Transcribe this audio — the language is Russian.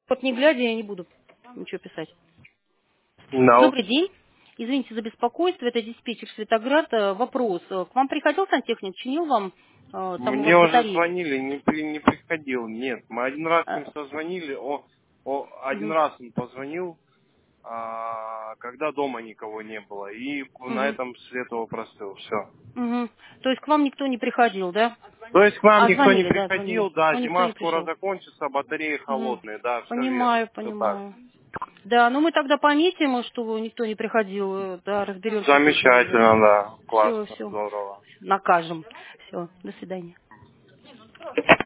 Вот не глядя, я не буду ничего писать. No. Добрый день. Извините за беспокойство, это диспетчер Светоград. Вопрос. К вам приходил сантехник, чинил вам там у Мне вас уже батарею? звонили, не приходил. Нет, мы один раз с А, ним созвонили. Один мгм, раз он позвонил, когда дома никого не было. И на мгм, этом свет его простыл. Все. мгм. То есть к вам никто не приходил, да? То есть к нам А никто не звонили, да, звонили. приходил, да, Но никто зима не скоро пришел. закончится, батареи Мгм. холодные, да, все верно, Понимаю, все так. понимаю. Да, ну мы тогда пометим, что никто не приходил, да, разберемся с этим уже. Замечательно, да, Все, классно, все, здорово. накажем. Все, до свидания.